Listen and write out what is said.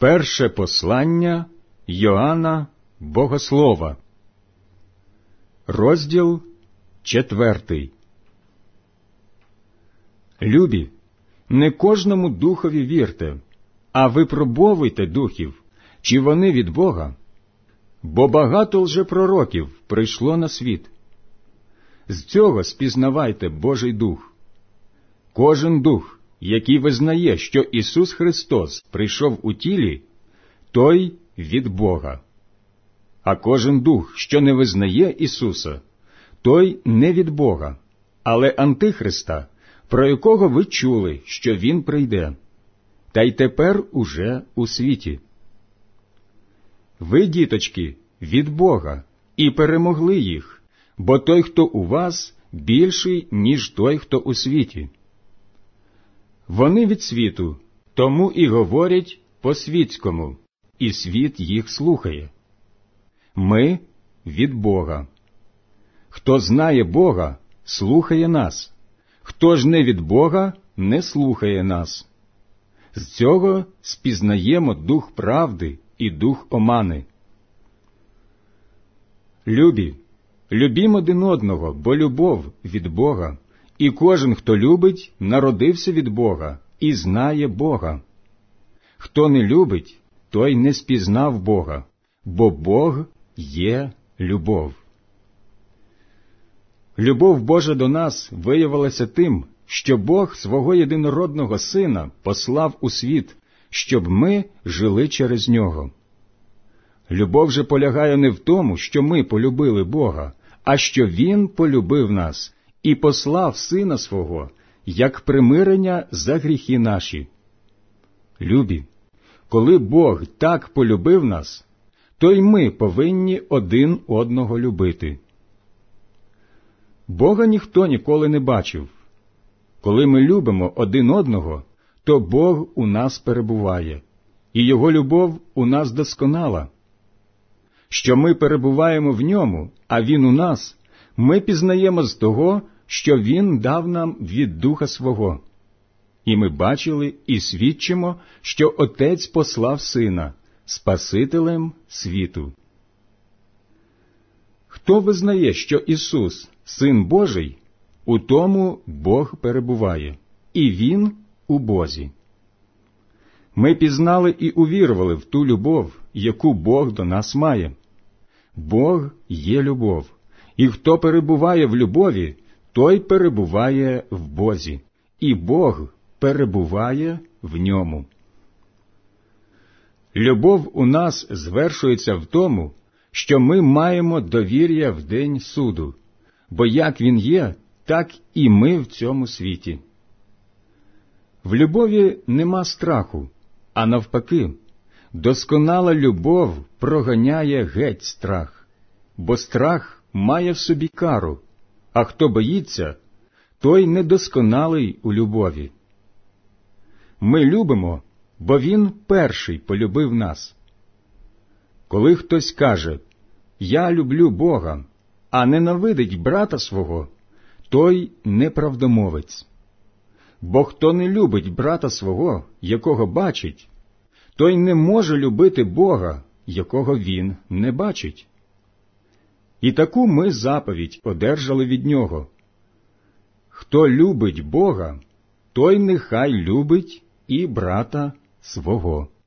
Перше послання Йоанна Богослова, розділ 4. Любі, не кожному духові вірте, а випробовуйте духів, чи вони від Бога, бо багато лжепророків прийшло на світ. З цього спізнавайте Божий дух. Кожен дух, який визнає, що Ісус Христос прийшов у тілі, той від Бога. А кожен дух, що не визнає Ісуса, той не від Бога, але Антихриста, про якого ви чули, що Він прийде, та й тепер уже у світі. Ви, діточки, від Бога, і перемогли їх, бо той, хто у вас, більший, ніж той, хто у світі. Вони від світу, тому і говорять по-світському, і світ їх слухає. Ми від Бога. Хто знає Бога, слухає нас. Хто ж не від Бога, не слухає нас. З цього спізнаємо дух правди і дух омани. Любі, любім один одного, бо любов від Бога, і кожен, хто любить, народився від Бога і знає Бога. Хто не любить, той не спізнав Бога, бо Бог є любов. Любов Божа до нас виявилася тим, що Бог свого єдинородного Сина послав у світ, щоб ми жили через Нього. Любов же полягає не в тому, що ми полюбили Бога, а що Він полюбив нас і послав Сина Свого, як примирення за гріхи наші. Любі, коли Бог так полюбив нас, то й ми повинні один одного любити. Бога ніхто ніколи не бачив. Коли ми любимо один одного, то Бог у нас перебуває, і Його любов у нас досконала. Що ми перебуваємо в Ньому, а Він у нас, ми пізнаємо з того, що Він дав нам від Духа Свого. І ми бачили і свідчимо, що Отець послав Сина, Спасителем світу. Хто визнає, що Ісус – Син Божий, у тому Бог перебуває, і Він у Бозі. Ми пізнали і увірували в ту любов, яку Бог до нас має. Бог є любов, і хто перебуває в любові, той перебуває в Бозі, і Бог перебуває в ньому. Любов у нас звершується в тому, що ми маємо довір'я в день суду, бо як він є, так і ми в цьому світі. В любові нема страху, а навпаки, досконала любов проганяє геть страх, бо страх має в собі кару, а хто боїться, той недосконалий у любові. Ми любимо, бо Він перший полюбив нас. Коли хтось каже «Я люблю Бога», а ненавидить брата свого, той неправдомовець. Бо хто не любить брата свого, якого бачить, той не може любити Бога, якого він не бачить. І таку ми заповідь одержали від Нього. Хто любить Бога, той нехай любить і брата свого.